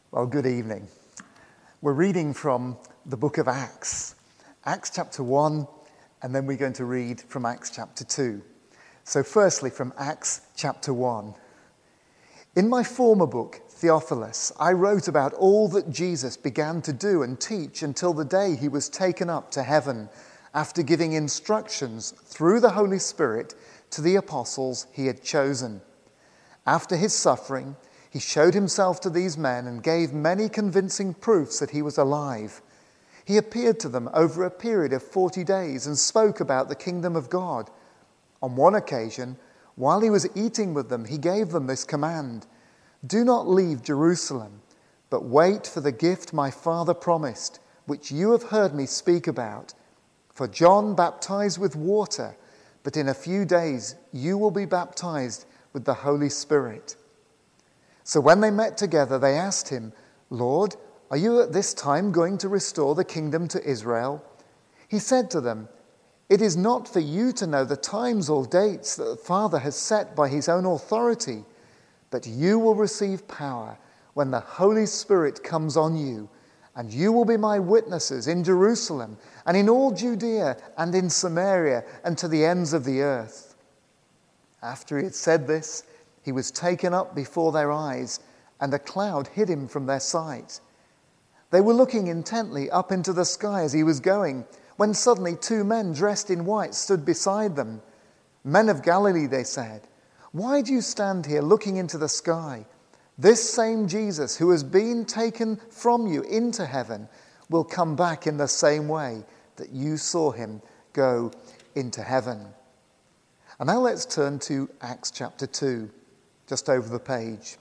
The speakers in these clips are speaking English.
Well, good evening. We're reading from the book of Acts, Acts chapter 1, and then we're going to read from Acts chapter 2. So firstly, from Acts chapter 1. In my former book, Theophilus, I wrote about all that Jesus began to do and teach until the day he was taken up to heaven, after giving instructions through the Holy Spirit to the apostles he had chosen. After his suffering, he showed himself to these men and gave many convincing proofs that he was alive. He appeared to them over a period of 40 days and spoke about the kingdom of God. On one occasion, while he was eating with them, he gave them this command: "Do not leave Jerusalem, but wait for the gift my Father promised, which you have heard me speak about. For John baptized with water, but in a few days you will be baptized with the Holy Spirit." So when they met together, they asked him, "Lord, are you at this time going to restore the kingdom to Israel?" He said to them, "It is not for you to know the times or dates that the Father has set by his own authority, but you will receive power when the Holy Spirit comes on you, and you will be my witnesses in Jerusalem and in all Judea and in Samaria and to the ends of the earth." After he had said this, he was taken up before their eyes, and a cloud hid him from their sight. They were looking intently up into the sky as he was going, when suddenly two men dressed in white stood beside them. "Men of Galilee," they said, "why do you stand here looking into the sky? This same Jesus who has been taken from you into heaven will come back in the same way that you saw him go into heaven." And now let's turn to Acts chapter 2. Just over the page.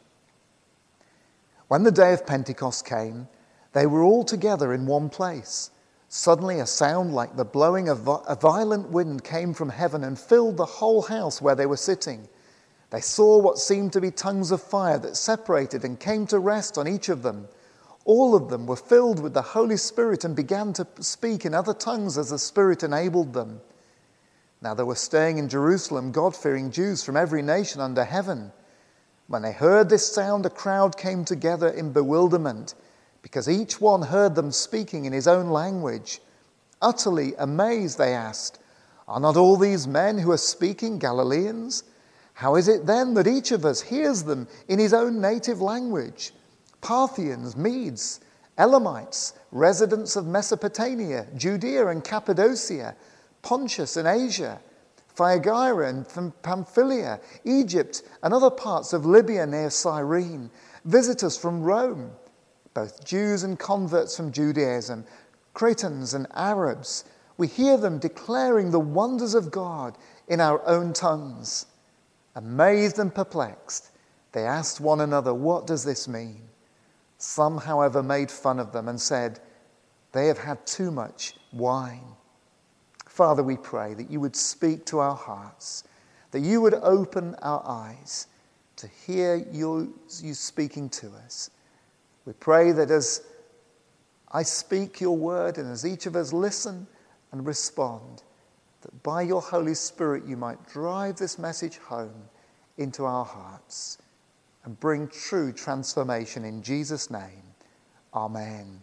When the day of Pentecost came, they were all together in one place. Suddenly a sound like the blowing of a violent wind came from heaven and filled the whole house where they were sitting. They saw what seemed to be tongues of fire that separated and came to rest on each of them. All of them were filled with the Holy Spirit and began to speak in other tongues as the Spirit enabled them. Now there were staying in Jerusalem God-fearing Jews from every nation under heaven. When they heard this sound, a crowd came together in bewilderment, because each one heard them speaking in his own language. Utterly amazed, they asked, "Are not all these men who are speaking Galileans? How is it then that each of us hears them in his own native language? Parthians, Medes, Elamites, residents of Mesopotamia, Judea and Cappadocia, Pontus and Asia, Phrygia and Pamphylia, Egypt and other parts of Libya near Cyrene, visitors from Rome, both Jews and converts from Judaism, Cretans and Arabs. We hear them declaring the wonders of God in our own tongues." Amazed and perplexed, they asked one another, "What does this mean?" Some, however, made fun of them and said, "They have had too much wine." Father, we pray that you would speak to our hearts, that you would open our eyes to hear you speaking to us. We pray that as I speak your word and as each of us listen and respond, that by your Holy Spirit you might drive this message home into our hearts and bring true transformation in Jesus' name. Amen.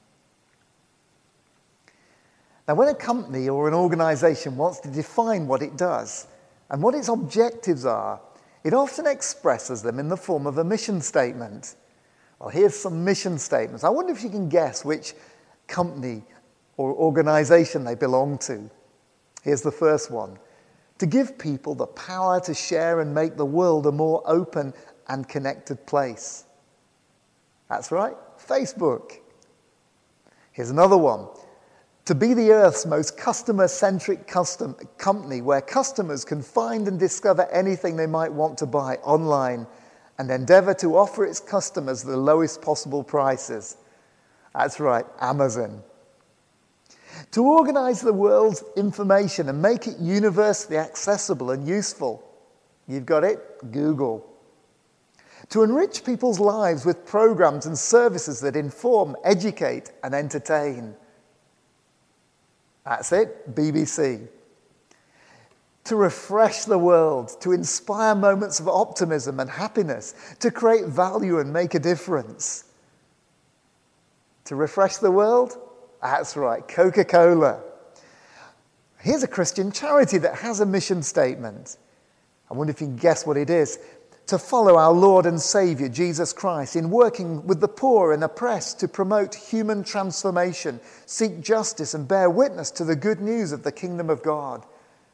Now, when a company or an organization wants to define what it does and what its objectives are, it often expresses them in the form of a mission statement. Well, here's some mission statements. I wonder if you can guess which company or organization they belong to. Here's the first one: to give people the power to share and make the world a more open and connected place. That's right, Facebook. Here's another one: to be the Earth's most customer-centric company, where customers can find and discover anything they might want to buy online and endeavor to offer its customers the lowest possible prices. That's right, Amazon. To organize the world's information and make it universally accessible and useful. You've got it, Google. To enrich people's lives with programs and services that inform, educate, and entertain. That's it, BBC. To refresh the world, to inspire moments of optimism and happiness, to create value and make a difference. To refresh the world? That's right, Coca-Cola. Here's a Christian charity that has a mission statement. I wonder if you can guess what it is. To follow our Lord and Saviour, Jesus Christ, in working with the poor and oppressed to promote human transformation, seek justice and bear witness to the good news of the kingdom of God.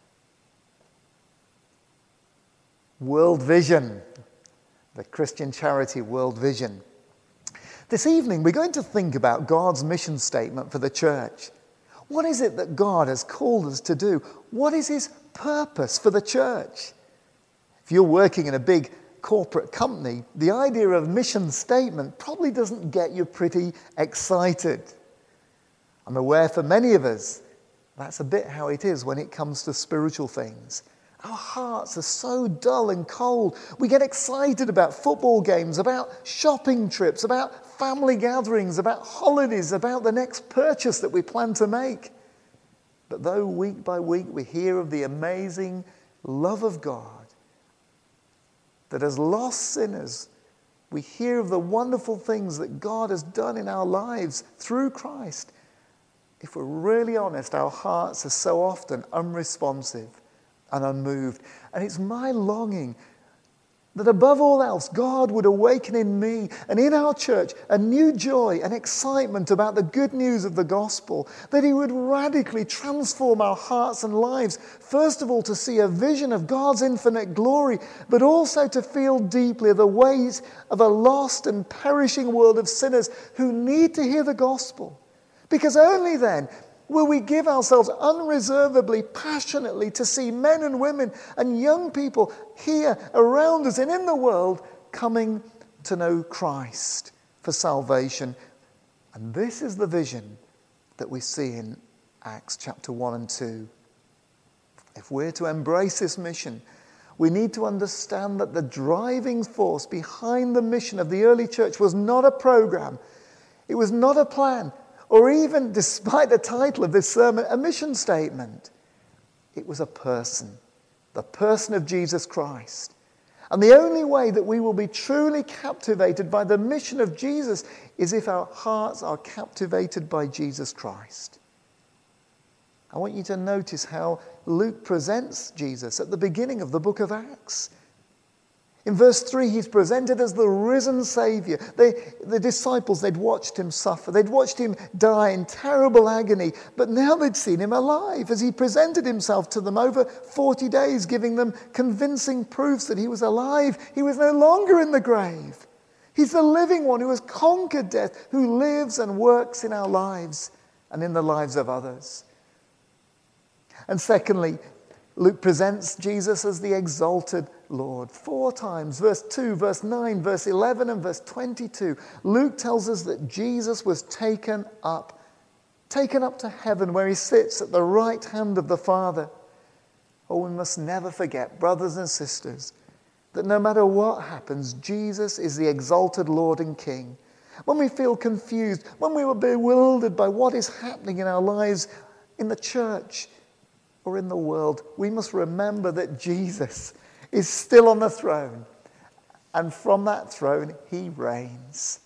World Vision, the Christian charity World Vision. This evening we're going to think about God's mission statement for the church. What is it that God has called us to do? What is his purpose for the church? If you're working in a big corporate company, the idea of mission statement probably doesn't get you pretty excited. I'm aware for many of us, that's a bit how it is when it comes to spiritual things. Our hearts are so dull and cold. We get excited about football games, about shopping trips, about family gatherings, about holidays, about the next purchase that we plan to make. But though week by week we hear of the amazing love of God, that as lost sinners, we hear of the wonderful things that God has done in our lives through Christ. If we're really honest, our hearts are so often unresponsive and unmoved. And it's my longing that above all else, God would awaken in me and in our church a new joy and excitement about the good news of the gospel, that he would radically transform our hearts and lives, first of all to see a vision of God's infinite glory, but also to feel deeply the weight of a lost and perishing world of sinners who need to hear the gospel. Because only then will we give ourselves unreservedly, passionately to see men and women and young people here around us and in the world coming to know Christ for salvation. And this is the vision that we see in Acts chapter 1 and 2. If we're to embrace this mission, we need to understand that the driving force behind the mission of the early church was not a program. It was not a plan, or even, despite the title of this sermon, a mission statement. It was a person, the person of Jesus Christ. And the only way that we will be truly captivated by the mission of Jesus is if our hearts are captivated by Jesus Christ. I want you to notice how Luke presents Jesus at the beginning of the book of Acts. In verse 3, he's presented as the risen Saviour. The disciples, they'd watched him suffer. They'd watched him die in terrible agony. But now they'd seen him alive as he presented himself to them over 40 days, giving them convincing proofs that he was alive. He was no longer in the grave. He's the living one who has conquered death, who lives and works in our lives and in the lives of others. And secondly, Luke presents Jesus as the exalted Lord. 4 times, verse 2, verse 9, verse 11, and verse 22. Luke tells us that Jesus was taken up to heaven where he sits at the right hand of the Father. Oh, we must never forget, brothers and sisters, that no matter what happens, Jesus is the exalted Lord and King. When we feel confused, when we are bewildered by what is happening in our lives, in the church, or in the world, we must remember that Jesus is still on the throne. And from that throne, he reigns.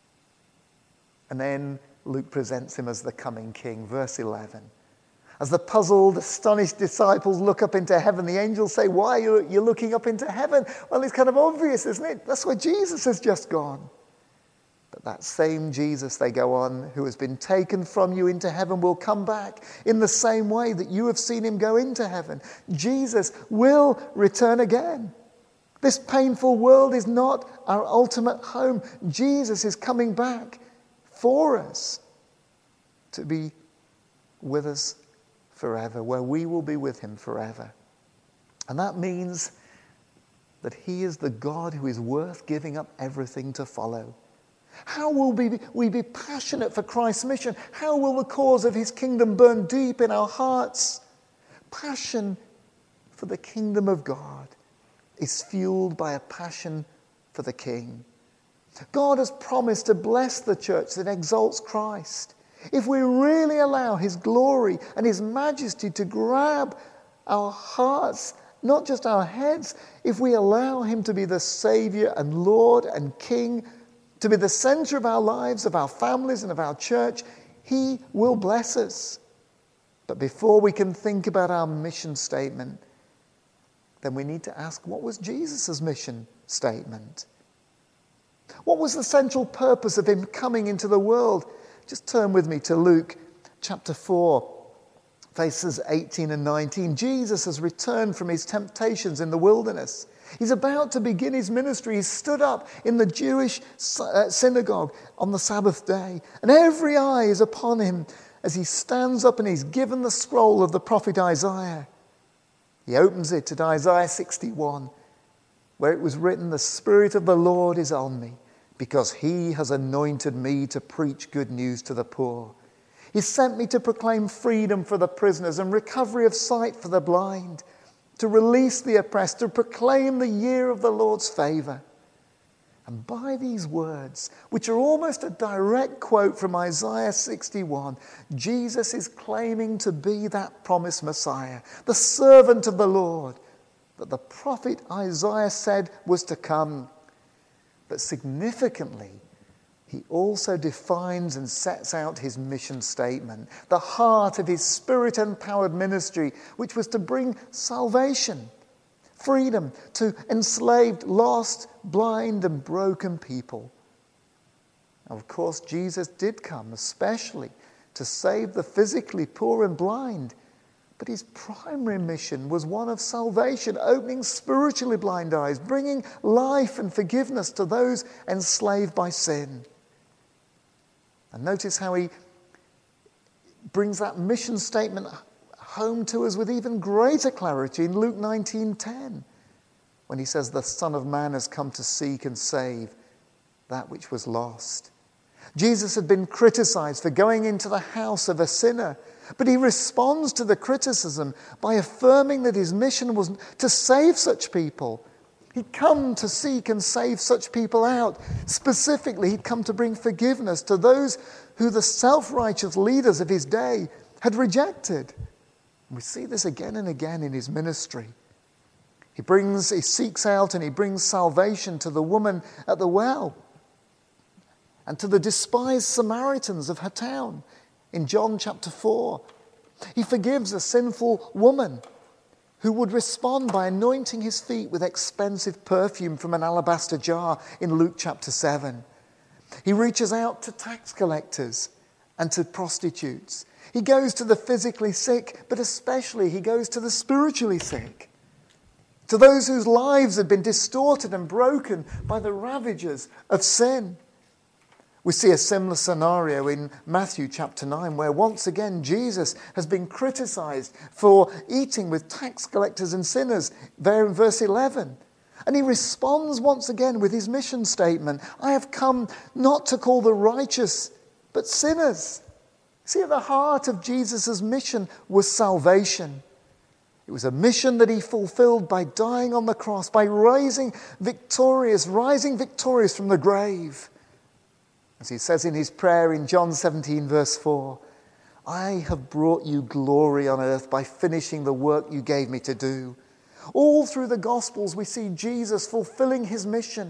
And then Luke presents him as the coming king. Verse 11. As the puzzled, astonished disciples look up into heaven, the angels say, "Why are you looking up into heaven?" Well, it's kind of obvious, isn't it? That's where Jesus has just gone. But that same Jesus, they go on, who has been taken from you into heaven will come back in the same way that you have seen him go into heaven. Jesus will return again. This painful world is not our ultimate home. Jesus is coming back for us to be with us forever, where we will be with him forever. And that means that he is the God who is worth giving up everything to follow. How will we be passionate for Christ's mission? How will the cause of his kingdom burn deep in our hearts? Passion for the kingdom of God is fueled by a passion for the King. God has promised to bless the church that exalts Christ. If we really allow his glory and his majesty to grab our hearts, not just our heads, if we allow him to be the Saviour and Lord and King, to be the center of our lives, of our families, and of our church, he will bless us. But before we can think about our mission statement, then we need to ask, what was Jesus' mission statement? What was the central purpose of him coming into the world? Just turn with me to Luke chapter 4, verses 18 and 19. Jesus has returned from his temptations in the wilderness. He's about to begin his ministry. He's stood up in the Jewish synagogue on the Sabbath day, and every eye is upon him as he stands up and he's given the scroll of the prophet Isaiah. He opens it at Isaiah 61, where it was written, "The Spirit of the Lord is on me, because he has anointed me to preach good news to the poor. He sent me to proclaim freedom for the prisoners and recovery of sight for the blind, to release the oppressed, to proclaim the year of the Lord's favor." And by these words, which are almost a direct quote from Isaiah 61, Jesus is claiming to be that promised Messiah, the servant of the Lord, that the prophet Isaiah said was to come. But significantly, he also defines and sets out his mission statement, the heart of his Spirit-empowered ministry, which was to bring salvation, freedom to enslaved, lost, blind, and broken people. Now, of course, Jesus did come especially to save the physically poor and blind, but his primary mission was one of salvation, opening spiritually blind eyes, bringing life and forgiveness to those enslaved by sin. And notice how he brings that mission statement home to us with even greater clarity in Luke 19:10, when he says, "The Son of Man has come to seek and save that which was lost." Jesus had been criticized for going into the house of a sinner, but he responds to the criticism by affirming that his mission was to save such people. He'd come to seek and save such people out. Specifically, he'd come to bring forgiveness to those who the self-righteous leaders of his day had rejected. We see this again and again in his ministry. He seeks out and he brings salvation to the woman at the well and to the despised Samaritans of her town in John chapter 4. He forgives a sinful woman who would respond by anointing his feet with expensive perfume from an alabaster jar in Luke chapter 7. He reaches out to tax collectors and to prostitutes. He goes to the physically sick, but especially he goes to the spiritually sick, to those whose lives have been distorted and broken by the ravages of sin. We see a similar scenario in Matthew chapter 9, where once again Jesus has been criticized for eating with tax collectors and sinners, there in verse 11. And he responds once again with his mission statement, "I have come not to call the righteous, but sinners." See, at the heart of Jesus' mission was salvation. It was a mission that he fulfilled by dying on the cross, by rising victorious from the grave. As he says in his prayer in John 17, verse 4, "I have brought you glory on earth by finishing the work you gave me to do." All through the Gospels, we see Jesus fulfilling his mission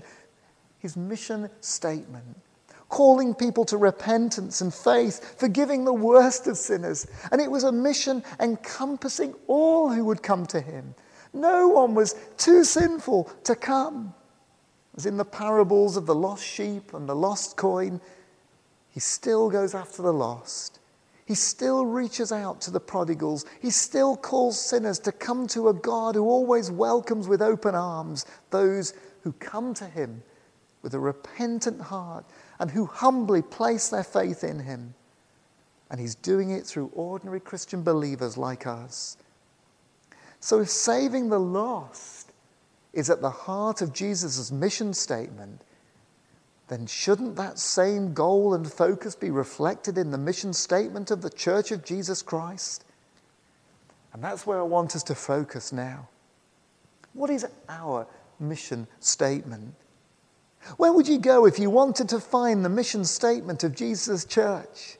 statement, calling people to repentance and faith, forgiving the worst of sinners. And it was a mission encompassing all who would come to him. No one was too sinful to come. As in the parables of the lost sheep and the lost coin, he still goes after the lost. He still reaches out to the prodigals. He still calls sinners to come to a God who always welcomes with open arms those who come to him with a repentant heart and who humbly place their faith in him. And he's doing it through ordinary Christian believers like us. So if saving the lost is at the heart of Jesus' mission statement, then shouldn't that same goal and focus be reflected in the mission statement of the Church of Jesus Christ? And that's where I want us to focus now. What is our mission statement? Where would you go if you wanted to find the mission statement of Jesus' church?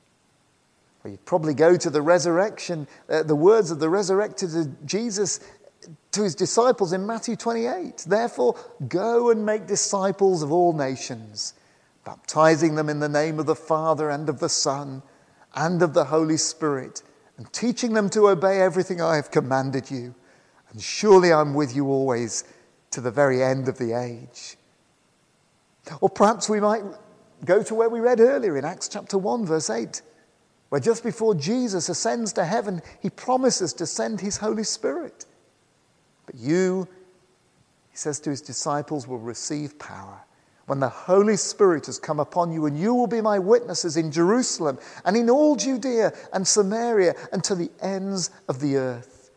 Well, you'd probably go to the resurrection, the words of the resurrected Jesus to his disciples in Matthew 28. Therefore, go and make disciples of all nations, baptizing them in the name of the Father and of the Son and of the Holy Spirit, and teaching them to obey everything I have commanded you. And surely I'm with you always to the very end of the age. Or perhaps we might go to where we read earlier in Acts chapter 1, verse 8, where just before Jesus ascends to heaven, he promises to send his Holy Spirit. But you, he says to his disciples, will receive power when the Holy Spirit has come upon you, and you will be my witnesses in Jerusalem and in all Judea and Samaria and to the ends of the earth.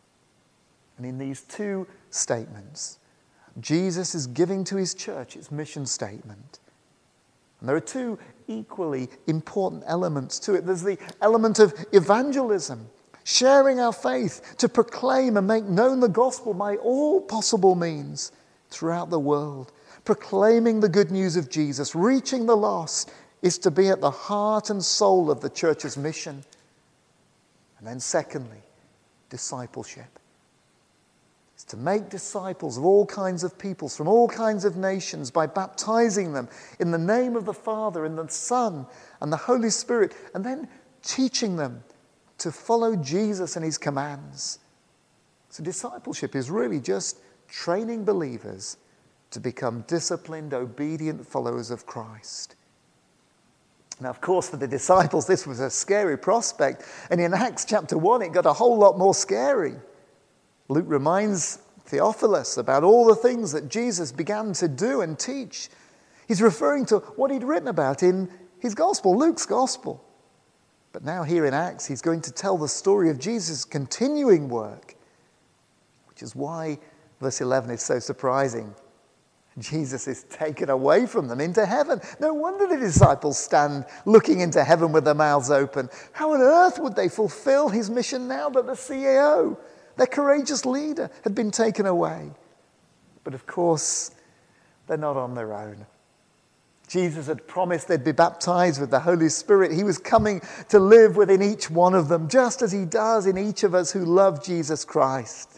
And in these two statements, Jesus is giving to his church its mission statement. And there are two equally important elements to it. There's the element of evangelism, sharing our faith to proclaim and make known the gospel by all possible means throughout the world. Proclaiming the good news of Jesus, reaching the lost, is to be at the heart and soul of the church's mission. And then secondly, discipleship. It's to make disciples of all kinds of peoples from all kinds of nations by baptizing them in the name of the Father and the Son and the Holy Spirit, and then teaching them to follow Jesus and his commands. So discipleship is really just training believers to become disciplined, obedient followers of Christ. Now, of course, for the disciples, this was a scary prospect. And in Acts chapter 1, it got a whole lot more scary. Luke reminds Theophilus about all the things that Jesus began to do and teach. He's referring to what he'd written about in his gospel, Luke's gospel. But now here in Acts, he's going to tell the story of Jesus' continuing work, which is why verse 11 is so surprising. Jesus is taken away from them into heaven. No wonder the disciples stand looking into heaven with their mouths open. How on earth would they fulfill his mission now that the CEO, their courageous leader, had been taken away? But of course, they're not on their own. Jesus had promised they'd be baptized with the Holy Spirit. He was coming to live within each one of them, just as he does in each of us who love Jesus Christ.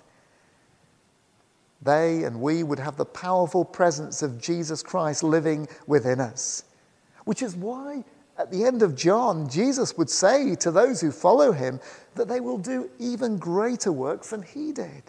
They and we would have the powerful presence of Jesus Christ living within us. Which is why at the end of John, Jesus would say to those who follow him that they will do even greater works than he did.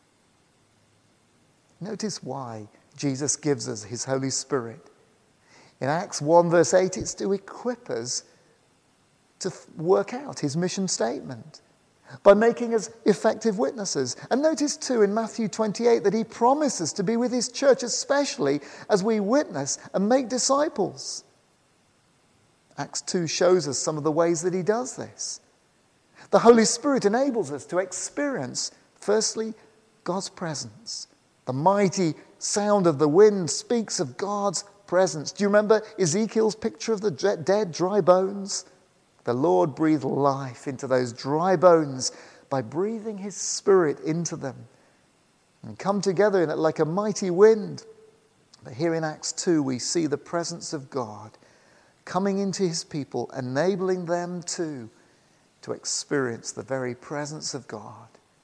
Notice why Jesus gives us his Holy Spirit. In Acts 1 verse 8, it's to equip us to work out his mission statement by making us effective witnesses. And notice too in Matthew 28 that he promises to be with his church, especially as we witness and make disciples. Acts 2 shows us some of the ways that he does this. The Holy Spirit enables us to experience, firstly, God's presence. The mighty sound of the wind speaks of God's presence. Do you remember Ezekiel's picture of the dead, dry bones? The Lord breathed life into those dry bones by breathing his Spirit into them and come together in it like a mighty wind. But here in Acts 2, we see the presence of God coming into his people, enabling them to experience the very presence of God.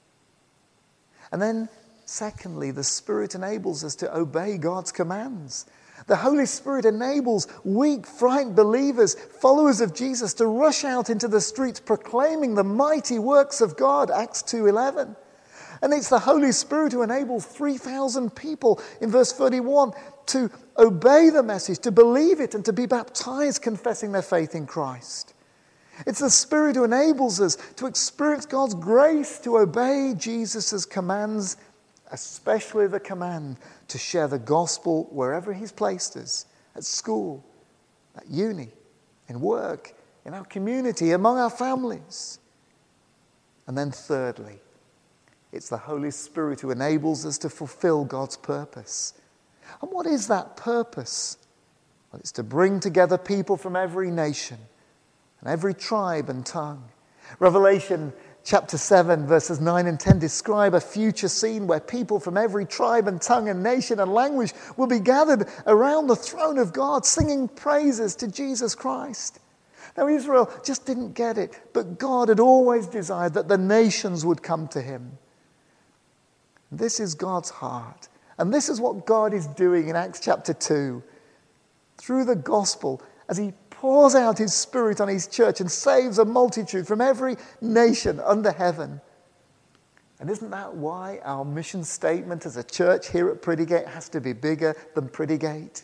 And then, secondly, the Spirit enables us to obey God's commands. The Holy Spirit enables weak, frightened believers, followers of Jesus, to rush out into the streets proclaiming the mighty works of God, Acts 2:11. And it's the Holy Spirit who enables 3,000 people in verse 31 to obey the message, to believe it, and to be baptized, confessing their faith in Christ. It's the Spirit who enables us to experience God's grace to obey Jesus' commands, especially the command to share the gospel wherever he's placed us, at school, at uni, in work, in our community, among our families. And then thirdly, it's the Holy Spirit who enables us to fulfill God's purpose. And what is that purpose? Well, it's to bring together people from every nation and every tribe and tongue. Revelation chapter 7, verses 9 and 10 describe a future scene where people from every tribe and tongue and nation and language will be gathered around the throne of God, singing praises to Jesus Christ. Now, Israel just didn't get it, but God had always desired that the nations would come to him. This is God's heart. And this is what God is doing in Acts chapter 2. Through the gospel, as he pours out his Spirit on his church and saves a multitude from every nation under heaven. And isn't that why our mission statement as a church here at Prettygate has to be bigger than Prettygate?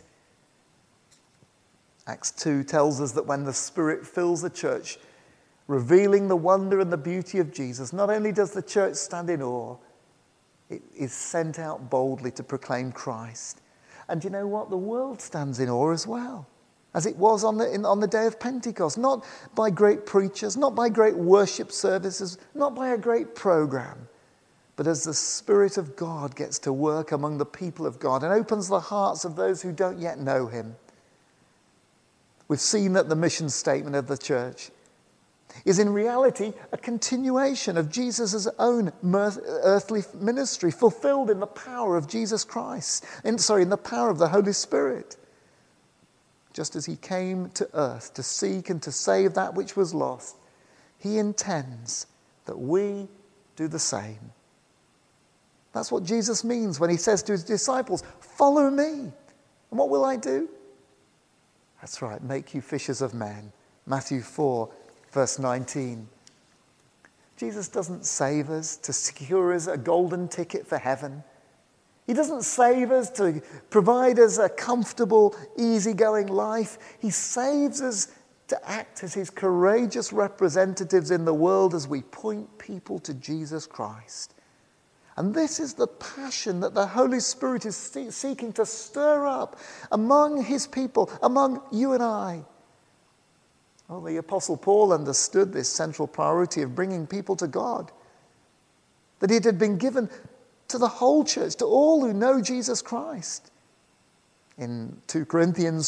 Acts 2 tells us that when the Spirit fills the church, revealing the wonder and the beauty of Jesus, not only does the church stand in awe, it is sent out boldly to proclaim Christ. And you know what? The world stands in awe as well, as it was on the day of Pentecost. Not by great preachers, not by great worship services, not by a great program, but as the Spirit of God gets to work among the people of God and opens the hearts of those who don't yet know him. We've seen that the mission statement of the church is in reality a continuation of Jesus' own earthly ministry, fulfilled in the power of Jesus Christ, in the power of the Holy Spirit. Just as he came to earth to seek and to save that which was lost, he intends that we do the same. That's what Jesus means when he says to his disciples, "Follow me." And what will I do? That's right, make you fishers of men. Matthew 4, verse 19. Jesus doesn't save us to secure us a golden ticket for heaven. He doesn't save us to provide us a comfortable, easygoing life. He saves us to act as his courageous representatives in the world as we point people to Jesus Christ. And this is the passion that the Holy Spirit is seeking to stir up among his people, among you and I. Well, the Apostle Paul understood this central priority of bringing people to God, that it had been given to the whole church, to all who know Jesus Christ. In 2 Corinthians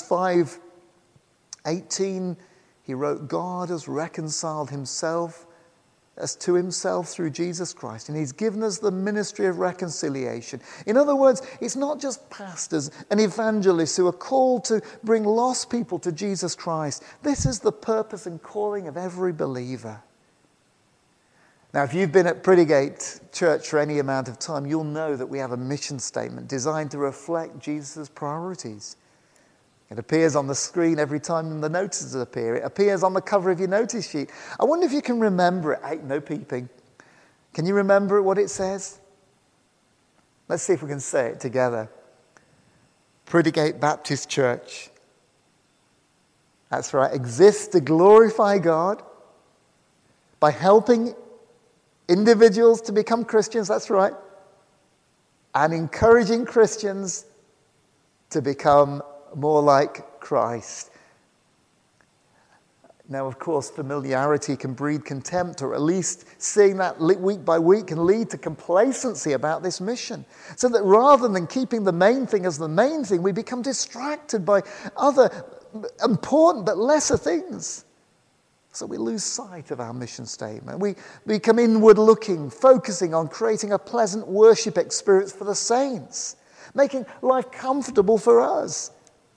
5:18, he wrote, God has reconciled himself as to himself through Jesus Christ, and he's given us the ministry of reconciliation. In other words, it's not just pastors and evangelists who are called to bring lost people to Jesus Christ. This is the purpose and calling of every believer. Now, if you've been at Prettygate Church for any amount of time, you'll know that we have a mission statement designed to reflect Jesus' priorities. It appears on the screen every time the notices appear. It appears on the cover of your notice sheet. I wonder if you can remember it. Hey, no peeping. Can you remember what it says? Let's see if we can say it together. Prettygate Baptist Church. That's right. Exists to glorify God by helping individuals to become Christians. That's right. And encouraging Christians to become more like Christ. Now, of course, familiarity can breed contempt, or at least seeing that week by week can lead to complacency about this mission. So that rather than keeping the main thing as the main thing, we become distracted by other important but lesser things. So we lose sight of our mission statement. We become inward looking, focusing on creating a pleasant worship experience for the saints, making life comfortable for us.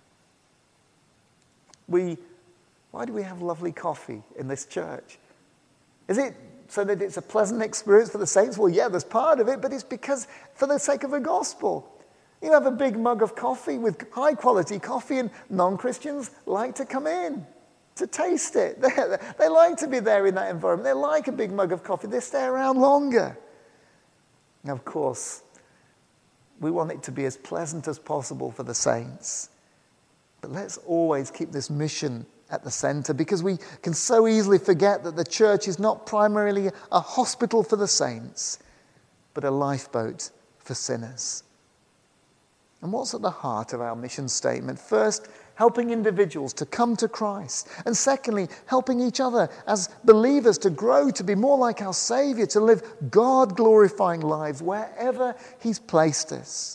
Why do we have lovely coffee in this church? Is it so that it's a pleasant experience for the saints? Well, yeah, there's part of it, but it's because for the sake of the gospel. You have a big mug of coffee with high quality coffee, and non-Christians like to come in to taste it. They like to be there in that environment. They like a big mug of coffee. They stay around longer. Now, of course, we want it to be as pleasant as possible for the saints. But let's always keep this mission at the center, because we can so easily forget that the church is not primarily a hospital for the saints, but a lifeboat for sinners. And what's at the heart of our mission statement? First, helping individuals to come to Christ. And secondly, helping each other as believers to grow to be more like our Savior, to live God-glorifying lives wherever he's placed us,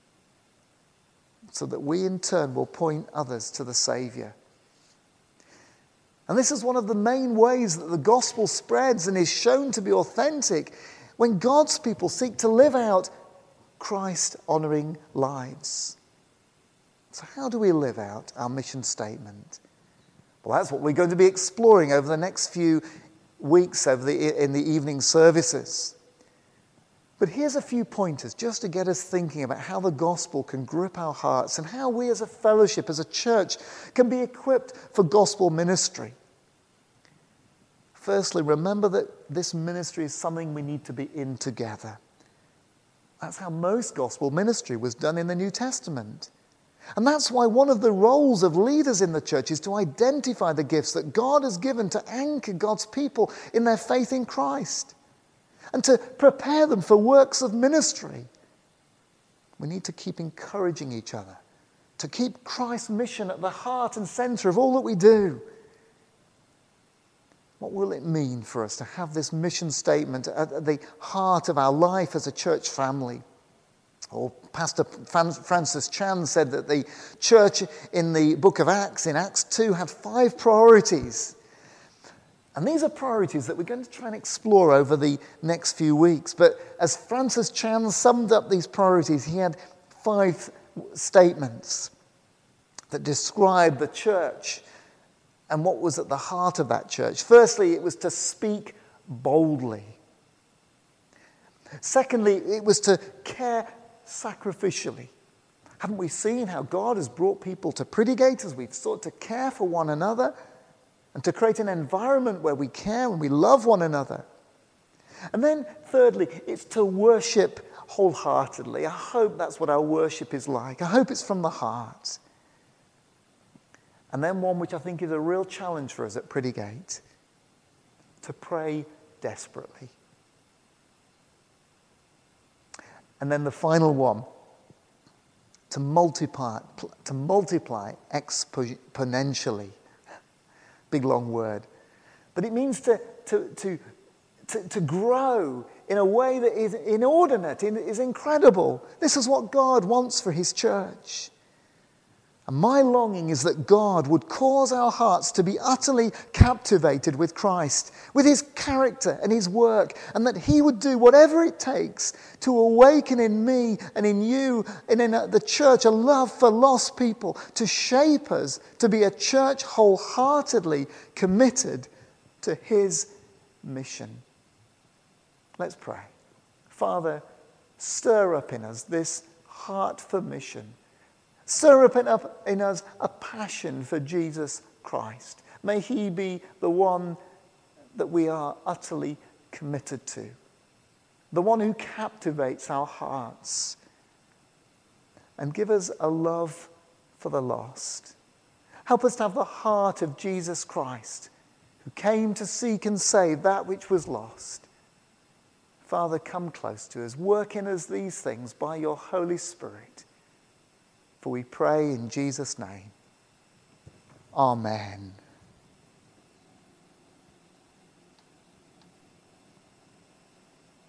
so that we in turn will point others to the Savior. And this is one of the main ways that the gospel spreads and is shown to be authentic, when God's people seek to live out Christ-honoring lives. So how do we live out our mission statement? Well, that's what we're going to be exploring over the next few weeks in the evening services. But here's a few pointers just to get us thinking about how the gospel can grip our hearts and how we as a fellowship, as a church, can be equipped for gospel ministry. Firstly, remember that this ministry is something we need to be in together. That's how most gospel ministry was done in the New Testament. And that's why one of the roles of leaders in the church is to identify the gifts that God has given to anchor God's people in their faith in Christ and to prepare them for works of ministry. We need to keep encouraging each other, to keep Christ's mission at the heart and center of all that we do. What will it mean for us to have this mission statement at the heart of our life as a church family? Or Pastor Francis Chan said that the church in the book of Acts, in Acts 2, had 5 priorities. And these are priorities that we're going to try and explore over the next few weeks. But as Francis Chan summed up these priorities, he had 5 statements that describe the church and what was at the heart of that church. Firstly, it was to speak boldly. Secondly, it was to care sacrificially. Haven't we seen how God has brought people to Prettygate as we've sought to care for one another and to create an environment where we care and we love one another? And then thirdly, it's to worship wholeheartedly. I hope that's what our worship is like. I hope it's from the heart. And then one which I think is a real challenge for us at Prettygate, to pray desperately. And then the final one, to multiply exponentially. Big long word. But it means to grow in a way that is inordinate, is incredible. This is what God wants for his church. And my longing is that God would cause our hearts to be utterly captivated with Christ, with his character and his work, and that he would do whatever it takes to awaken in me and in you and in the church a love for lost people, to shape us to be a church wholeheartedly committed to his mission. Let's pray. Father, stir up in us this heart for mission. Stir up in us a passion for Jesus Christ. May he be the one that we are utterly committed to, the one who captivates our hearts, and give us a love for the lost. Help us to have the heart of Jesus Christ, who came to seek and save that which was lost. Father, come close to us. Work in us these things by your Holy Spirit. For we pray in Jesus' name. Amen.